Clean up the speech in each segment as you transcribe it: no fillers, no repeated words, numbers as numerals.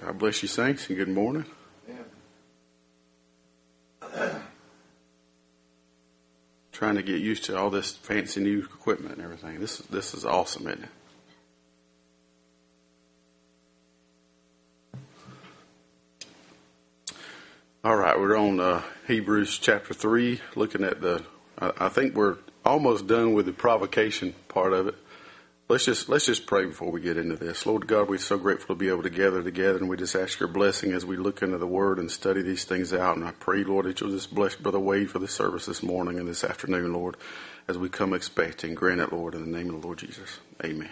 God bless you, saints, and good morning. Trying to get used to all this fancy new equipment and everything. This is awesome, isn't it? All right, we're on Hebrews chapter 3, looking at I think we're almost done with the provocation part of it. Let's just pray before we get into this. Lord God, we're so grateful to be able to gather together, and we just ask your blessing as we look into the Word and study these things out. And I pray, Lord, that you'll just bless Brother Wade for the service this morning and this afternoon, Lord, as we come expecting. Grant it, Lord, in the name of the Lord Jesus. Amen.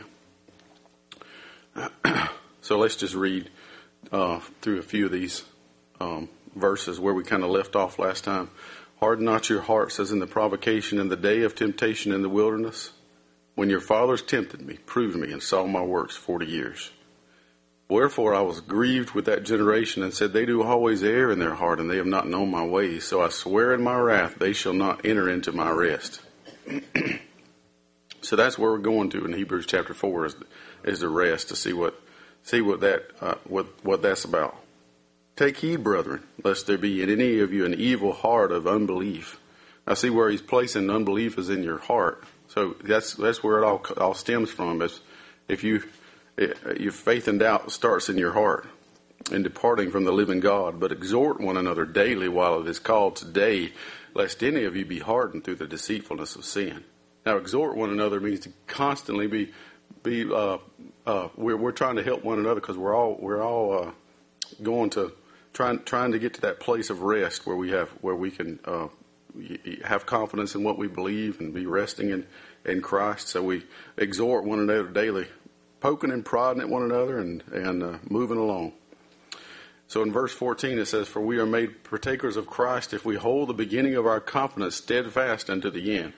So let's just read through a few of these verses where we kind of left off last time. Harden not your hearts as in the provocation in the day of temptation in the wilderness, when your fathers tempted me, proved me, and saw my works 40 years. Wherefore I was grieved with that generation, and said, they do always err in their heart, and they have not known my ways. So I swear in my wrath, they shall not enter into my rest. So that's where we're going to in Hebrews chapter 4 is the rest, to see what that's about. Take heed, brethren, lest there be in any of you an evil heart of unbelief. Now see where he's placing unbelief is in your heart. So that's where it all stems from. If your faith and doubt starts in your heart, and departing from the living God. But exhort one another daily while it is called today, lest any of you be hardened through the deceitfulness of sin. Now, exhort one another means to constantly we're trying to help one another, because we're all going to trying to get to that place of rest where we can have confidence in what we believe and be resting in Christ. So we exhort one another daily, poking and prodding at one another and moving along. So in verse 14 it says, for we are made partakers of Christ if we hold the beginning of our confidence steadfast unto the end.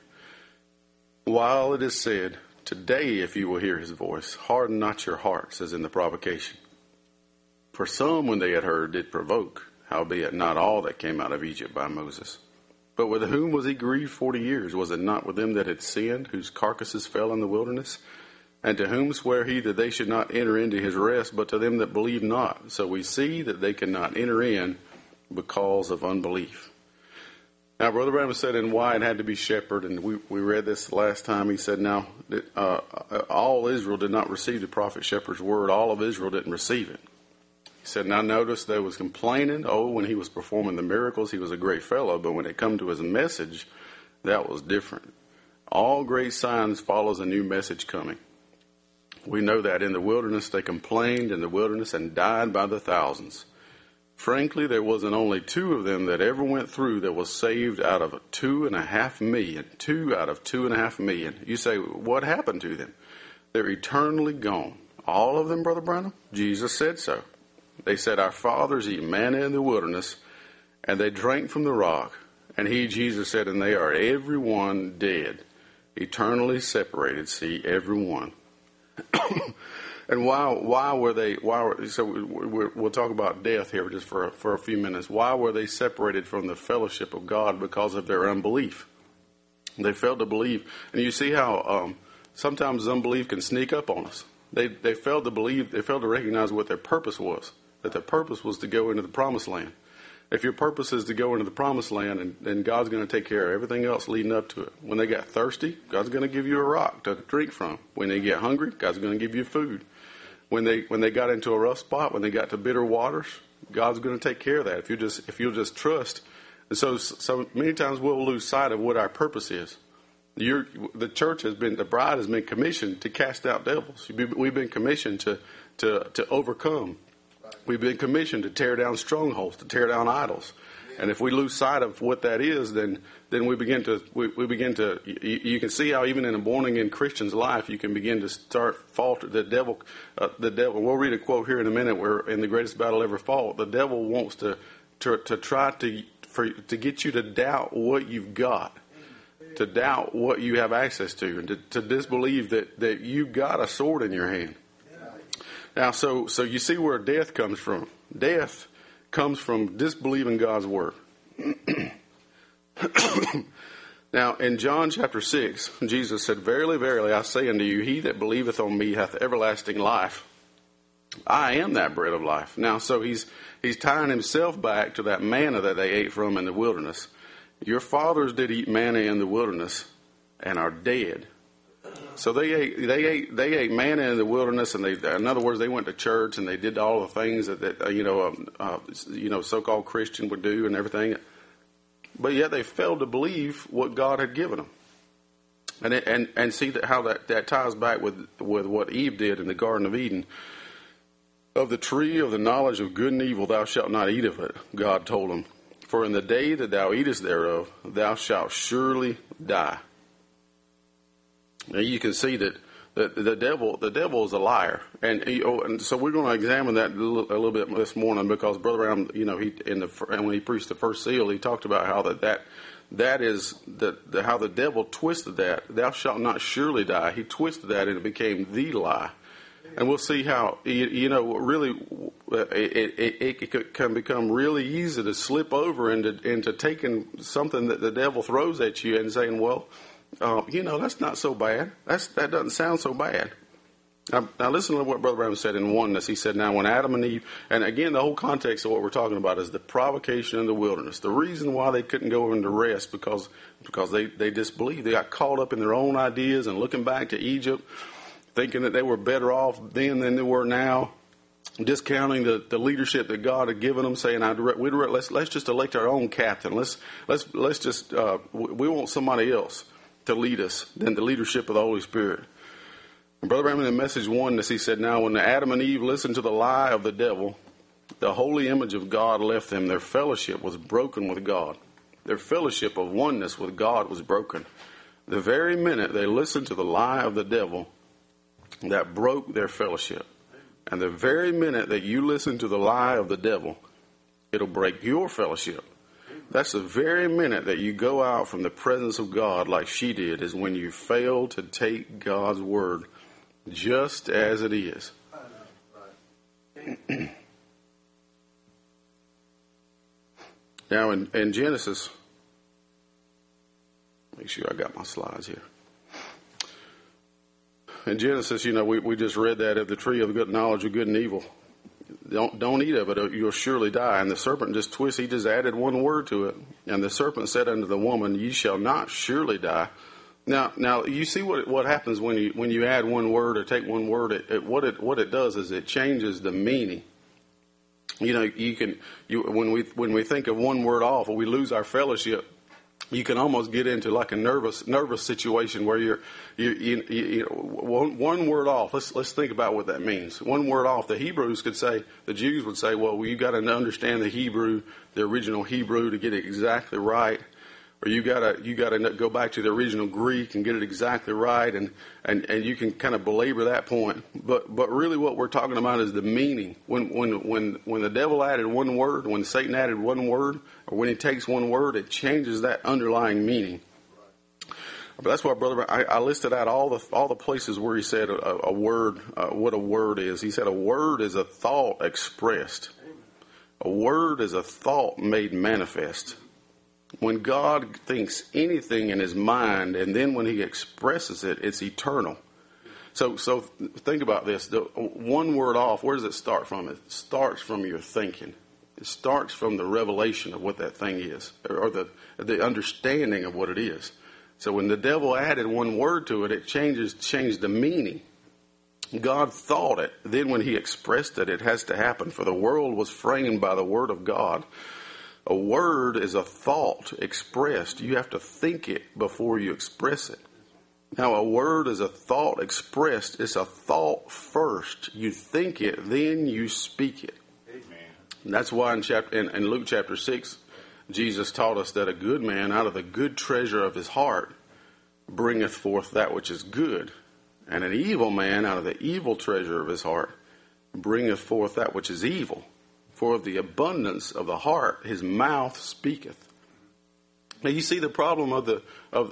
While it is said, today if you will hear his voice, harden not your hearts as in the provocation. For some when they had heard did provoke, howbeit not all that came out of Egypt by Moses. But with whom was he grieved 40 years? Was it not with them that had sinned, whose carcasses fell in the wilderness? And to whom sware he that they should not enter into his rest, but to them that believe not? So we see that they cannot enter in because of unbelief. Now, Brother Branham said in why it had to be shepherded, and we read this last time. He said, now, all Israel did not receive the prophet shepherd's word. All of Israel didn't receive it. He said, now notice they was complaining. Oh, when he was performing the miracles, he was a great fellow. But when it come to his message, that was different. All great signs follows a new message coming. We know that in the wilderness, they complained in the wilderness and died by the thousands. Frankly, there wasn't only 2 of them that ever went through that was saved out of 2.5 million. 2 out of 2.5 million. You say, what happened to them? They're eternally gone. All of them, Brother Branham? Jesus said so. They said, our fathers eat manna in the wilderness, and they drank from the rock. And he, Jesus, said, and they are every one dead, eternally separated. See, every one. And why were they? So we'll talk about death here just for a few minutes. Why were they separated from the fellowship of God? Because of their unbelief. They failed to believe, and you see how sometimes unbelief can sneak up on us. They failed to believe. They failed to recognize what their purpose was. That their purpose was to go into the promised land. If your purpose is to go into the promised land, then God's going to take care of everything else leading up to it. When they got thirsty, God's going to give you a rock to drink from. When they get hungry, God's going to give you food. When they got into a rough spot, when they got to bitter waters, God's going to take care of that if you'll just trust. And so many times we'll lose sight of what our purpose is. The church the bride has been commissioned to cast out devils. We've been commissioned to overcome. We've been commissioned to tear down strongholds, to tear down idols. And if we lose sight of what that is, then we begin to you can see how even in a born-again Christian's life, you can begin to start falter. The devil, we'll read a quote here in a minute where in the greatest battle ever fought, the devil wants to try to get you to doubt what you've got, to doubt what you have access to, and to disbelieve that you've got a sword in your hand. Now, so you see where death comes from. Death comes from disbelieving God's word. Now, in John chapter 6, Jesus said, verily, verily, I say unto you, he that believeth on me hath everlasting life. I am that bread of life. Now, so he's tying himself back to that manna that they ate from in the wilderness. Your fathers did eat manna in the wilderness and are dead. So they ate manna in the wilderness, and in other words, they went to church and they did all the things that so-called Christian would do and everything. But yet they failed to believe what God had given them. And see how that ties back with what Eve did in the Garden of Eden. Of the tree of the knowledge of good and evil thou shalt not eat of it, God told him. For in the day that thou eatest thereof, thou shalt surely die. Now you can see that the devil is a liar, and so we're going to examine that a little bit this morning, because Brother Brown, when he preached the first seal, he talked about how that is how the devil twisted that. Thou shalt not surely die. He twisted that, and it became the lie. And we'll see how really it can become really easy to slip over into taking something that the devil throws at you and saying, well, that's not so bad. That doesn't sound so bad. Now listen to what Brother Brown said in Oneness. He said, now when Adam and Eve, and again the whole context of what we're talking about is the provocation in the wilderness. The reason why they couldn't go into rest because they disbelieved. They got caught up in their own ideas and looking back to Egypt, thinking that they were better off then than they were now, discounting the leadership that God had given them, saying, let's just elect our own captain. Let's just we want somebody else to lead us than the leadership of the Holy Spirit. And Brother Branham in Message Oneness, he said, now when Adam and Eve listened to the lie of the devil, the holy image of God left them. Their fellowship was broken with God. Their fellowship of oneness with God was broken. The very minute they listened to the lie of the devil, that broke their fellowship. And the very minute that you listen to the lie of the devil, it'll break your fellowship. That's the very minute that you go out from the presence of God like she did, is when you fail to take God's word just as it is. Now in Genesis, make sure I got my slides here. In Genesis, we just read that of the tree of the good knowledge of good and evil. Don't eat of it, or you'll surely die. And the serpent just twisted. He just added one word to it. And the serpent said unto the woman, ye shall not surely die. Now you see what happens when you add one word or take one word. What it does is it changes the meaning. When we think of one word off, or we lose our fellowship, you can almost get into like a nervous situation where you're one word off. Let's think about what that means. One word off. The Jews would say, well, you got to understand the original Hebrew to get it exactly right, or you got to go back to the original Greek and get it exactly right, and you can kind of belabor that point. But really, what we're talking about is the meaning. When the devil added one word, when Satan added one word, or when he takes one word, it changes that underlying meaning. But that's why, brother, I listed out all the places where he said a word, what a word is. He said a word is a thought expressed. A word is a thought made manifest. When God thinks anything in his mind, and then when he expresses it, it's eternal. So think about this. The one word off, where does it start from? It starts from your thinking. It starts from the revelation of what that thing is, or the understanding of what it is. So when the devil added one word to it, it changed the meaning. God thought it. Then when he expressed it, it has to happen. For the world was framed by the word of God. A word is a thought expressed. You have to think it before you express it. Now, a word is a thought expressed. It's a thought first. You think it, then you speak it. Amen. And that's why in Luke chapter 6, Jesus taught us that a good man out of the good treasure of his heart bringeth forth that which is good. And an evil man out of the evil treasure of his heart bringeth forth that which is evil. For of the abundance of the heart his mouth speaketh. Now you see the problem of the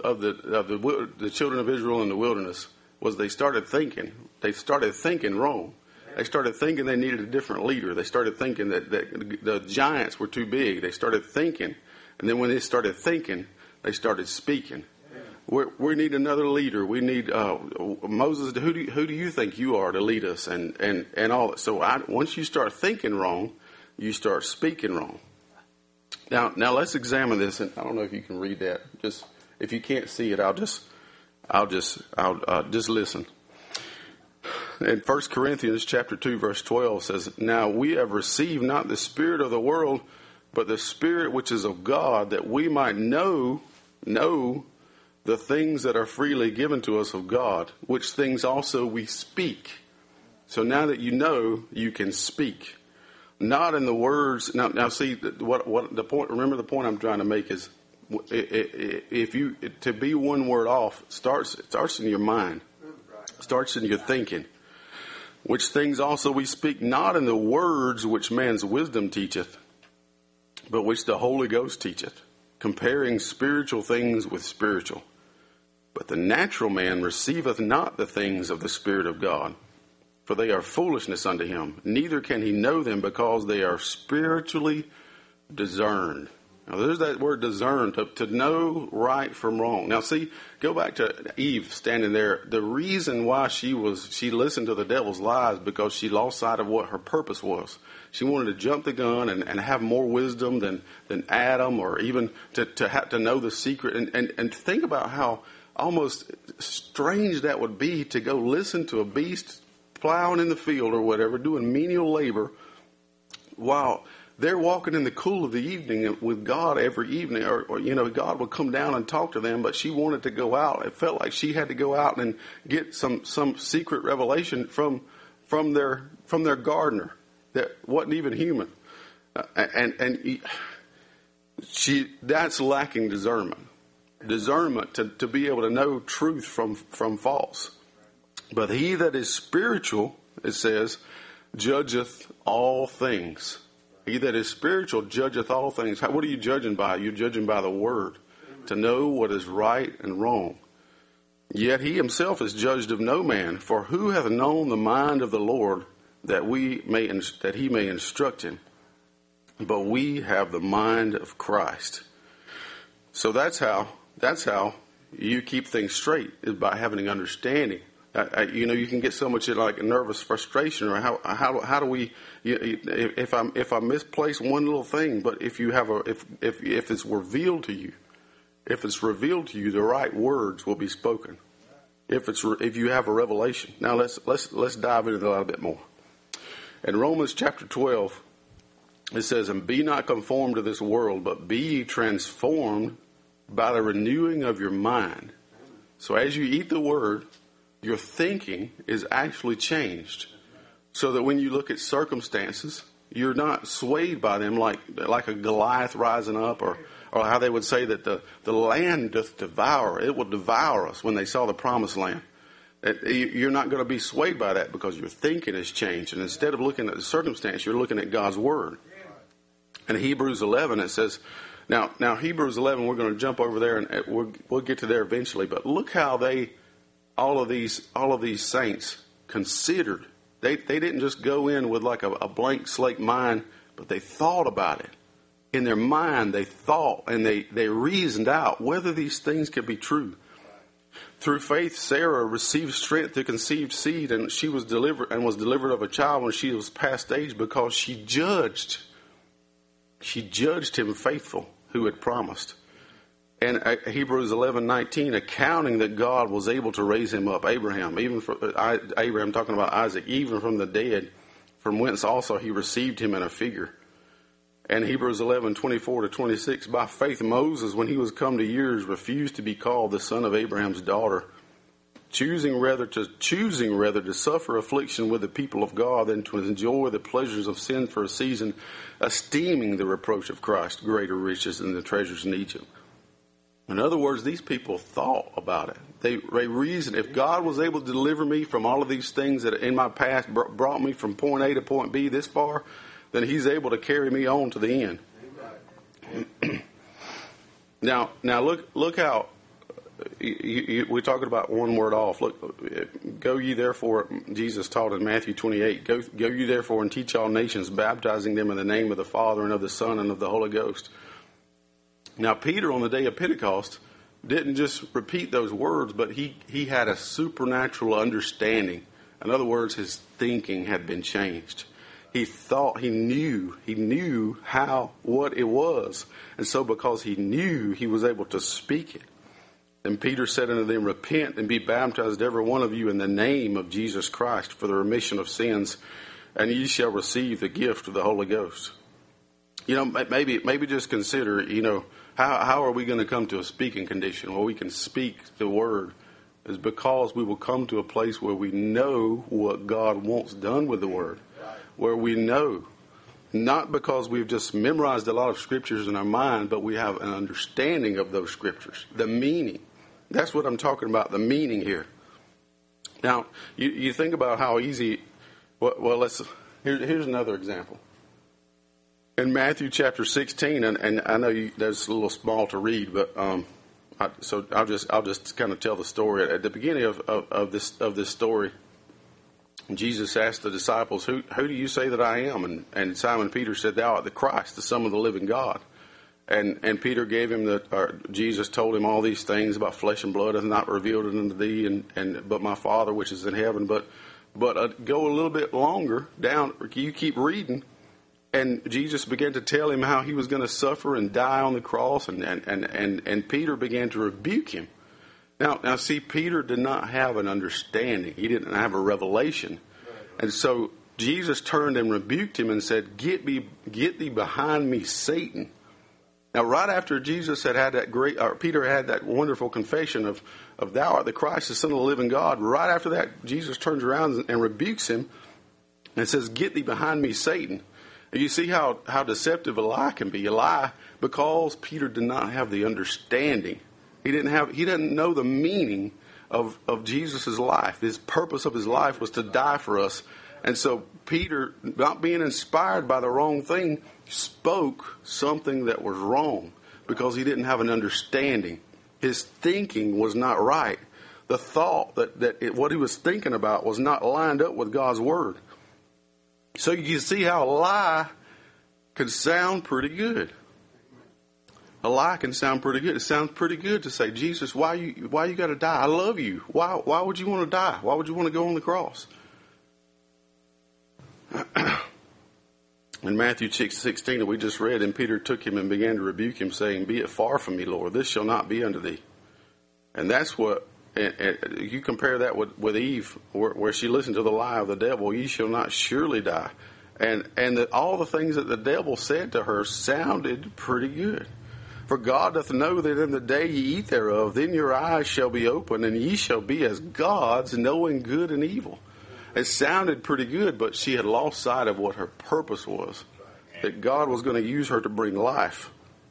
children of Israel in the wilderness was they started thinking. They started thinking wrong. They started thinking they needed a different leader. They started thinking that the giants were too big. They started thinking, and then when they started thinking, they started speaking. We need another leader. We need Moses. Who do you think you are to lead us? And all that. So once you start thinking wrong, you start speaking wrong. Now let's examine this. And I don't know if you can read that. Just if you can't see it, I'll just listen. In 1 Corinthians chapter 2, verse 12 says, "Now we have received not the spirit of the world, but the Spirit which is of God, that we might know the things that are freely given to us of God, which things also we speak." So now that you know, you can speak. Not in the words. Now see, what the point, remember the point I'm trying to make is, if you, to be one word off, it starts in your mind, starts in your thinking. Which things also we speak, not in the words which man's wisdom teacheth, but which the Holy Ghost teacheth, comparing spiritual things with spiritual. But the natural man receiveth not the things of the Spirit of God, for they are foolishness unto him, neither can he know them, because they are spiritually discerned. Now there's that word discern, to know right from wrong. Now see, go back to Eve standing there. The reason why she listened to the devil's lies, because she lost sight of what her purpose was. She wanted to jump the gun and have more wisdom than Adam, or even to have to know the secret. And think about how almost strange that would be, to go listen to a beast plowing in the field or whatever, doing menial labor, while they're walking in the cool of the evening with God every evening, or God would come down and talk to them, but she wanted to go out. It felt like she had to go out and get some secret revelation from their gardener that wasn't even human. That's lacking discernment. Discernment to be able to know truth from false. But he that is spiritual, it says, judgeth all things. He that is spiritual judgeth all things. What are you judging by? You're judging by the Word, to know what is right and wrong. Yet he himself is judged of no man. For who hath known the mind of the Lord, that he may instruct him? But we have the mind of Christ. So that's how you keep things straight, is by having an understanding. You can get so much in like a nervous frustration, or how do we? If I misplace one little thing, but if you have if it's revealed to you, the right words will be spoken. If you have a revelation. Now let's dive into that a little bit more. In Romans chapter 12, it says, "And be not conformed to this world, but be ye transformed by the renewing of your mind." So as you eat the word, your thinking is actually changed, so that when you look at circumstances, you're not swayed by them like a Goliath rising up, or how they would say that the land doth devour. It will devour us when they saw the promised land. You're not going to be swayed by that, because your thinking has changed. And instead of looking at the circumstance, you're looking at God's Word. In Hebrews 11, it says, now Hebrews 11, we're going to jump over there, and we'll get to there eventually. But look how all of these saints considered. They didn't just go in with like a blank slate mind, but they thought about it. In their mind, they thought, and they reasoned out whether these things could be true. Through faith, Sarah received strength to conceive seed, and she was delivered of a child when she was past age, because she judged him faithful who had promised. And Hebrews 11:19, accounting that God was able to raise him up, Abraham talking about Isaac, even from the dead, from whence also he received him in a figure. And Hebrews 11:24-26, by faith Moses, when he was come to years, refused to be called the son of Abraham's daughter, choosing rather to suffer affliction with the people of God than to enjoy the pleasures of sin for a season, esteeming the reproach of Christ greater riches than the treasures in Egypt. In other words, these people thought about it. They reasoned, if God was able to deliver me from all of these things that in my past brought me from point A to point B this far, then he's able to carry me on to the end. Now look how we're talking about one word off. Look, go ye therefore, Jesus taught in Matthew 28, go ye therefore and teach all nations, baptizing them in the name of the Father and of the Son and of the Holy Ghost. Now Peter, on the day of Pentecost, didn't just repeat those words, but he had a supernatural understanding. In other words, his thinking had been changed. He thought, he knew what it was. And so because he knew, he was able to speak it. And Peter said unto them, repent and be baptized every one of you in the name of Jesus Christ for the remission of sins, and ye shall receive the gift of the Holy Ghost. Maybe just consider, how are we going to come to a speaking condition where we can speak the word? Is because we will come to a place where we know what God wants done with the word. Where we know, not because we've just memorized a lot of scriptures in our mind, but we have an understanding of those scriptures, the meaning. That's what I'm talking about, the meaning here. Now, you think about how easy, here's another example. In Matthew chapter 16, and I know that's a little small to read, but so I'll just kind of tell the story. At the beginning of this story, Jesus asked the disciples, who do you say that I am? And Simon Peter said, thou art the Christ, the Son of the living God. And Peter gave him Jesus told him all these things about flesh and blood hath not revealed it unto thee, but my Father which is in heaven. But go a little bit longer down, you keep reading, and Jesus began to tell him how he was going to suffer and die on the cross, and Peter began to rebuke him. Now, see, Peter did not have an understanding. He didn't have a revelation. And so Jesus turned and rebuked him and said, get thee behind me, Satan. Now, right after Jesus had that Peter had that wonderful confession of thou art the Christ, the Son of the living God, right after that, Jesus turns around and rebukes him and says, get thee behind me, Satan. And you see how deceptive a lie can be. A lie because Peter did not have the understanding. He didn't know the meaning of Jesus' life. His purpose of his life was to die for us. And so Peter, not being inspired by the wrong thing, spoke something that was wrong because he didn't have an understanding. His thinking was not right. The thought what he was thinking about was not lined up with God's word. So you can see how a lie can sound pretty good. A lie can sound pretty good. It sounds pretty good to say, Jesus, why you got to die? I love you. Why would you want to die? Why would you want to go on the cross? In Matthew 6:16 that we just read, and Peter took him and began to rebuke him, saying, be it far from me, Lord, this shall not be unto thee. And that's what, you compare that with Eve, where she listened to the lie of the devil, ye shall not surely die. And all the things that the devil said to her sounded pretty good. For God doth know that in the day ye eat thereof, then your eyes shall be opened, and ye shall be as gods, knowing good and evil. It sounded pretty good, but she had lost sight of what her purpose was, that God was going to use her to bring life.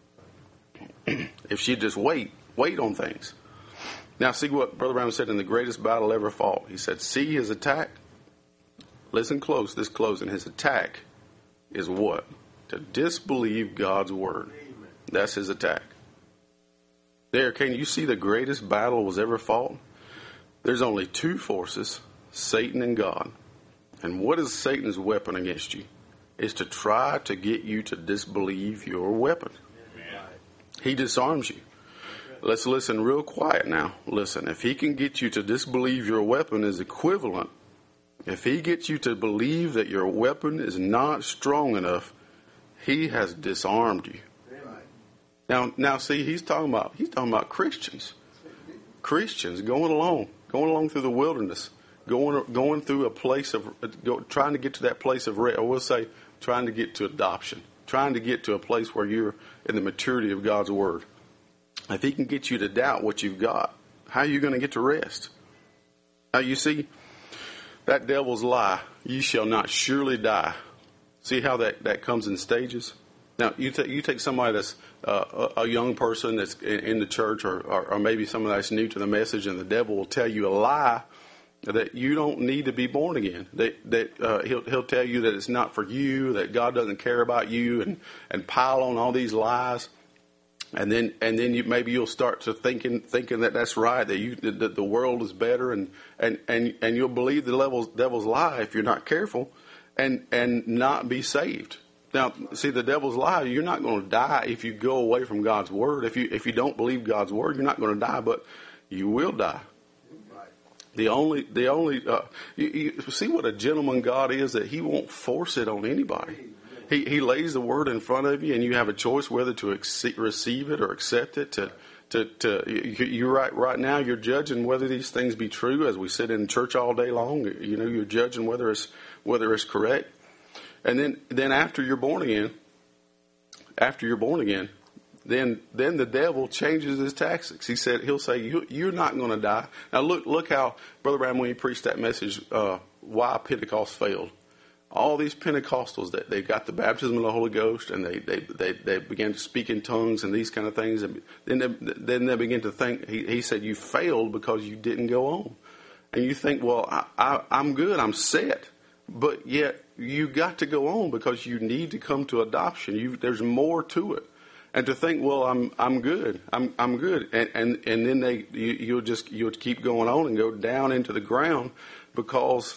If she'd just wait on things. Now, see what Brother Brown said in the greatest battle ever fought. He said, see his attack? Listen close, this closing. His attack is what? To disbelieve God's word. That's his attack. There, can you see the greatest battle was ever fought? There's only two forces, Satan and God. And what is Satan's weapon against you? It's to try to get you to disbelieve your weapon. He disarms you. Let's listen real quiet now. Listen, if he can get you to disbelieve your weapon is equivalent, if he gets you to believe that your weapon is not strong enough, he has disarmed you. Now, see, he's talking about Christians going along through the wilderness, going through a place of trying to get to that place of rest. I will say, trying to get to adoption, trying to get to a place where you're in the maturity of God's word. If he can get you to doubt what you've got, how are you going to get to rest? Now, you see, that devil's lie, ye shall not surely die. See how that comes in stages? Now, you take somebody that's a young person that's in the church or maybe somebody that's new to the message, and the devil will tell you a lie that you don't need to be born again. He'll tell you that it's not for you, that God doesn't care about you, and pile on all these lies. And then maybe you'll start to thinking that that's right, that the world is better, and you'll believe the devil's lie if you're not careful, and not be saved. Now, see, the devil's lie. You're not going to die if you go away from God's word. If you don't believe God's word, you're not going to die, but you will die. You see what a gentleman God is, that He won't force it on anybody. He lays the word in front of you, and you have a choice whether to receive it or accept it. You're right now. You're judging whether these things be true. As we sit in church all day long, you're judging whether it's correct. And then after you're born again, then the devil changes his tactics. He'll say, you're not going to die. Now look how Brother Branham, when he preached that message, why Pentecost failed. All these Pentecostals, that they got the baptism of the Holy Ghost, and they began to speak in tongues and these kind of things. And then they begin to think. He said, you failed because you didn't go on. And you think, well, I'm good, I'm set. But yet you got to go on because you need to come to adoption. There's more to it. And to think, well, I'm good, I'm good, and then you'll keep going on and go down into the ground because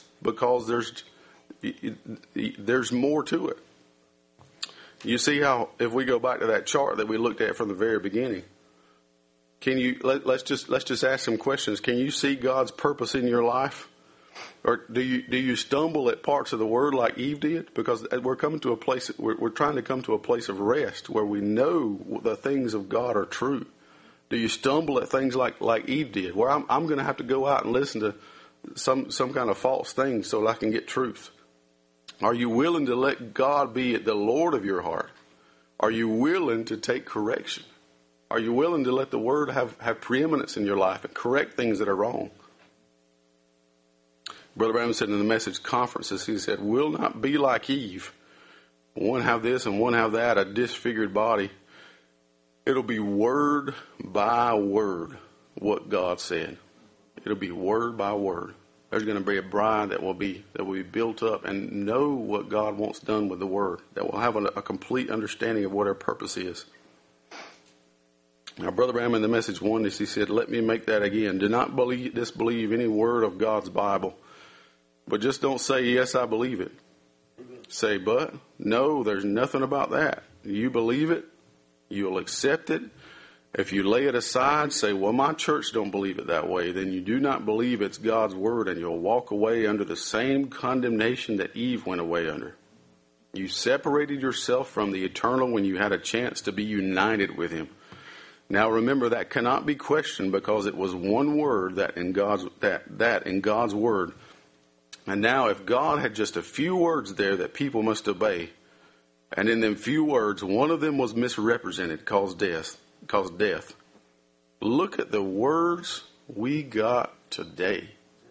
there's more to it. You see how, if we go back to that chart that we looked at from the very beginning, let's just ask some questions. Can you see God's purpose in your life? Or do you stumble at parts of the word like Eve did? Because we're coming to a place, we're trying to come to a place of rest where we know the things of God are true. Do you stumble at things like Eve did, where I'm going to have to go out and listen to some kind of false things so that I can get truth? Are you willing to let God be the Lord of your heart? Are you willing to take correction? Are you willing to let the word have preeminence in your life and correct things that are wrong? Brother Branham said in the message conferences, he said, we'll not be like Eve. One have this and one have that, a disfigured body. It'll be word by word what God said. It'll be word by word. There's going to be a bride that will be built up and know what God wants done with the word, that will have a complete understanding of what her purpose is. Now, Brother Branham in the message Oneness, he said, let me make that again. Do not disbelieve any word of God's Bible. But just don't say, yes, I believe it. Say, but, no, there's nothing about that. You believe it, you'll accept it. If you lay it aside, say, well, my church don't believe it that way, then you do not believe it's God's word, and you'll walk away under the same condemnation that Eve went away under. You separated yourself from the eternal when you had a chance to be united with him. Now remember, that cannot be questioned, because it was one word that in God's word. And now if God had just a few words there that people must obey, and in them few words, one of them was misrepresented, caused death. Look at the words we got today.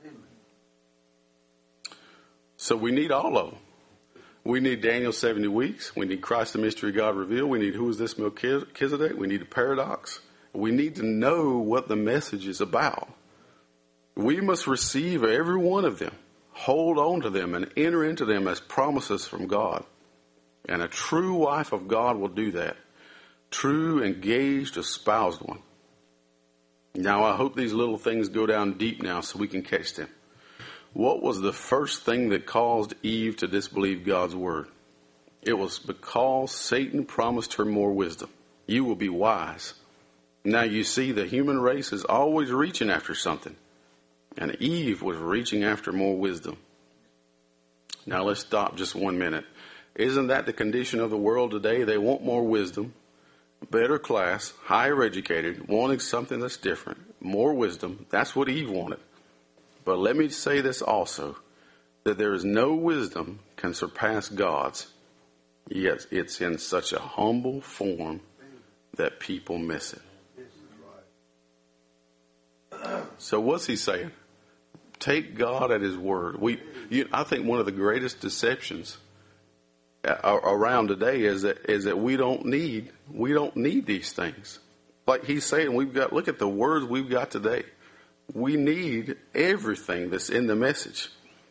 So we need all of them. We need Daniel's 70 weeks. We need Christ the mystery of God revealed. We need who is this Melchizedek. We need the paradox. We need to know what the message is about. We must receive every one of them, hold on to them, and enter into them as promises from God. And a true wife of God will do that. True, engaged, espoused one. Now, I hope these little things go down deep now so we can catch them. What was the first thing that caused Eve to disbelieve God's word? It was because Satan promised her more wisdom. You will be wise. Now, you see, the human race is always reaching after something. And Eve was reaching after more wisdom. Now, let's stop just 1 minute. Isn't that the condition of the world today? They want more wisdom, better class, higher educated, wanting something that's different, more wisdom. That's what Eve wanted. But let me say this also, that there is no wisdom can surpass God's. Yet it's in such a humble form that people miss it. So what's he saying? Take God at his word. I think one of the greatest deceptions around today is that we don't need these things. Like he's saying, look at the words we've got today. We need everything that's in the message.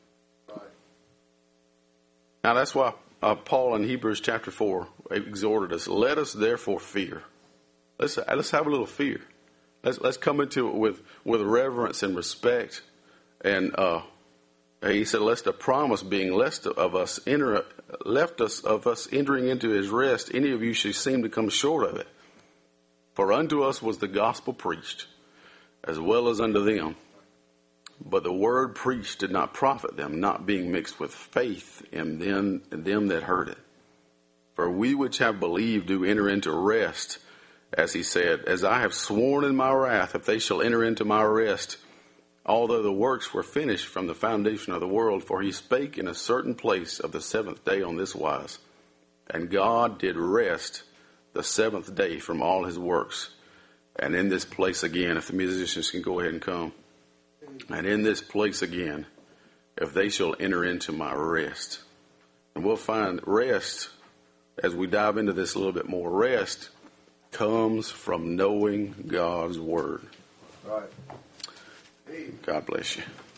Now that's why Paul in Hebrews chapter 4 exhorted us, let us therefore fear. Let's have a little fear. Let's come into it with reverence and respect and he said, lest the promise being left of us entering into his rest, any of you should seem to come short of it. For unto us was the gospel preached, as well as unto them. But the word preached did not profit them, not being mixed with faith in them that heard it. For we which have believed do enter into rest, as he said, as I have sworn in my wrath, if they shall enter into my rest, although the works were finished from the foundation of the world. For he spake in a certain place of the seventh day on this wise, and God did rest the seventh day from all his works. And in this place again, if the musicians can go ahead and come, and in this place again, if they shall enter into my rest. And we'll find rest, as we dive into this a little bit more, rest comes from knowing God's word. Right. God bless you.